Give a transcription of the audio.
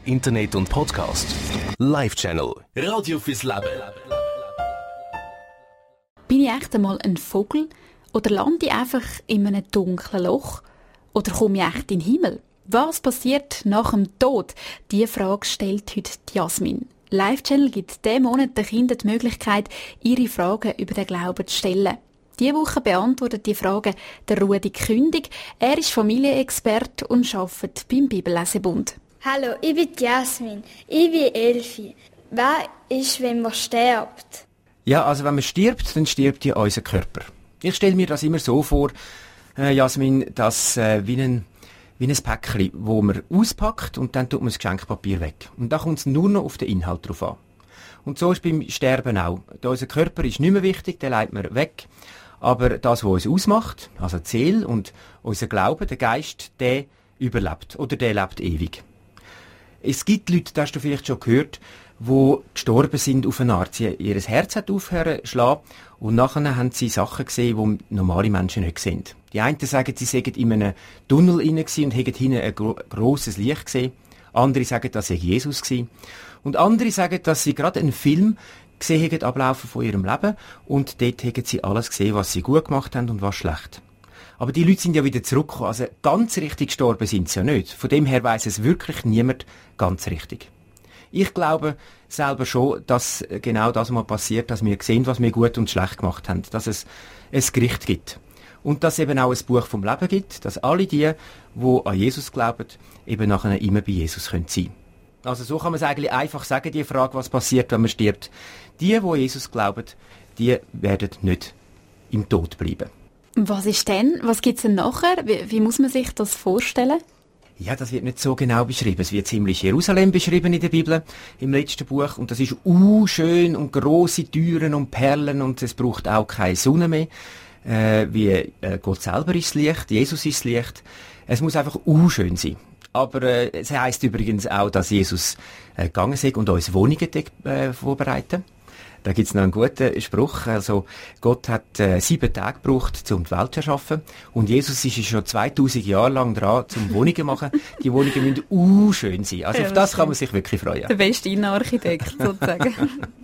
Internet und Podcast. Live-Channel. Radio fürs Leben. Bin ich echt einmal ein Vogel? Oder lande ich einfach in einem dunklen Loch? Oder komme ich echt in den Himmel? Was passiert nach dem Tod? Diese Frage stellt heute Jasmin. Live-Channel gibt diesen Monat den Kindern die Möglichkeit, ihre Fragen über den Glauben zu stellen. Diese Woche beantwortet die Fragen der Rudi Kündig. Er ist Familienexperte und arbeitet beim Bibellesebund. Hallo, ich bin Jasmin. Ich bin 11. Was ist, wenn man stirbt? Ja, also wenn man stirbt, dann stirbt ja unser Körper. Ich stelle mir das immer so vor, Jasmin, dass wie ein Päckchen, wo man auspackt und dann tut man das Geschenkpapier weg. Und da kommt es nur noch auf den Inhalt drauf an. Und so ist beim Sterben auch. Unser Körper ist nicht mehr wichtig, den legt man weg. Aber das, was uns ausmacht, also die Seele und unser Glaube, der Geist, der überlebt oder der lebt ewig. Es gibt Leute, das hast du vielleicht schon gehört, die gestorben sind auf eine Art. Ihr Herz hat aufgehört zu schlagen und nachher haben sie Sachen gesehen, die normale Menschen nicht sehen. Die einen sagen, sie seien in einem Tunnel rein und hätten hinten ein grosses Licht gesehen. Andere sagen, das sei Jesus gewesen. Und andere sagen, dass sie gerade einen Film gesehen haben, ablaufen von ihrem Leben und dort haben sie alles gesehen, was sie gut gemacht haben und was schlecht. Aber die Leute sind ja wieder zurückgekommen, also ganz richtig gestorben sind sie ja nicht. Von dem her weiss es wirklich niemand ganz richtig. Ich glaube selber schon, dass genau das mal passiert, dass wir sehen, was wir gut und schlecht gemacht haben, dass es ein Gericht gibt. Und dass es eben auch ein Buch vom Leben gibt, dass alle die an Jesus glauben, eben nachher immer bei Jesus sein können. Also so kann man es eigentlich einfach sagen, die Frage, was passiert, wenn man stirbt. Die an Jesus glauben, die werden nicht im Tod bleiben. Was ist denn? Was gibt es denn nachher? Wie muss man sich das vorstellen? Ja, das wird nicht so genau beschrieben. Es wird ziemlich Jerusalem beschrieben in der Bibel, im letzten Buch. Und das ist schön und grosse Türen und Perlen und es braucht auch keine Sonne mehr. Gott selber ist das Licht, Jesus ist das Licht. Es muss einfach schön sein. Aber es heisst übrigens auch, dass Jesus gegangen ist und uns Wohnungen vorbereiten. Da gibt's noch einen guten Spruch. Also, Gott hat 7 Tage gebraucht, um die Welt zu erschaffen. Und Jesus ist schon 2000 Jahre lang dran, um Wohnungen zu machen. Die Wohnungen müssen schön sein. Also, auf das kann man sich wirklich freuen. Der beste Innenarchitekt, sozusagen.